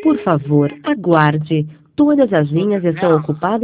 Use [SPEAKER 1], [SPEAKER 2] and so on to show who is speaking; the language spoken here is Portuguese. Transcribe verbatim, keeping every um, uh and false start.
[SPEAKER 1] Por favor, aguarde. Todas as linhas estão ocupadas.